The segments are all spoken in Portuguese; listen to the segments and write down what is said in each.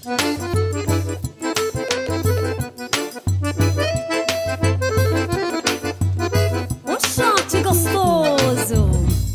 Um shot gostoso.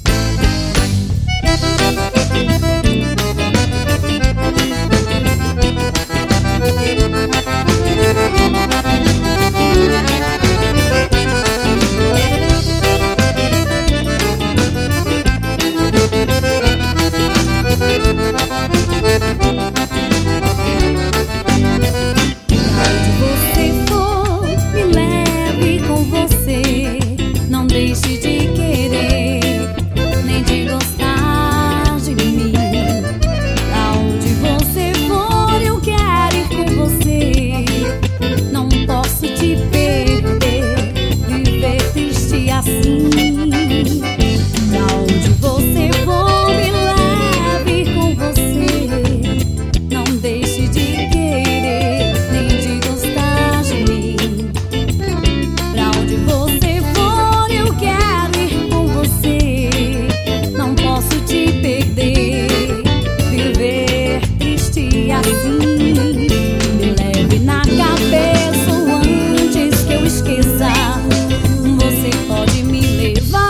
Deixe de querer, nem de gostar de mim. Aonde você for, eu quero ir com você. Não posso te perder, viver triste assim. Aonde você for, me leve com você. Não deixe de querer, nem de gostar de mim. Pra onde você for, eu quero ir com você. Não posso te perder, viver triste assim. Me leve na cabeça antes que eu esqueça. Você pode me levar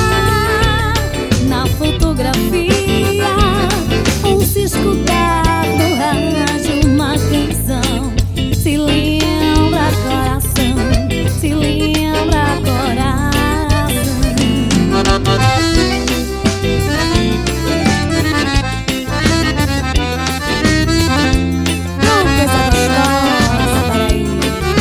na fotografia, ou se escutar no rádio uma canção. Se lembra, coração, se lembra, coração. Coisa gostosa, peraí.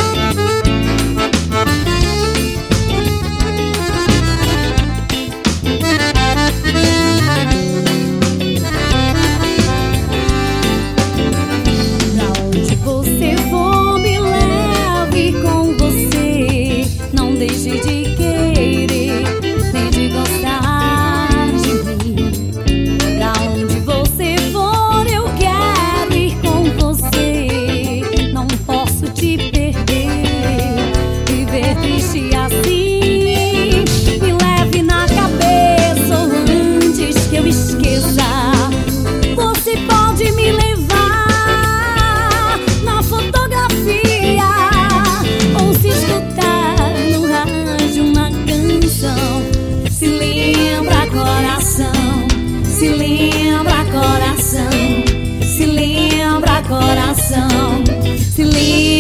Pra onde você for, me leve com você. Não deixe de querer, nem de gostar de mim. Pra onde você for, eu quero ir com você. Não posso te perder, viver triste assim. Me leve na cabeça antes que eu esqueça. Você pode me levar na fotografia, ou se escutar no rádio uma canção. Se lembra, coração, se lembra, coração, se lembra, coração, se lembra.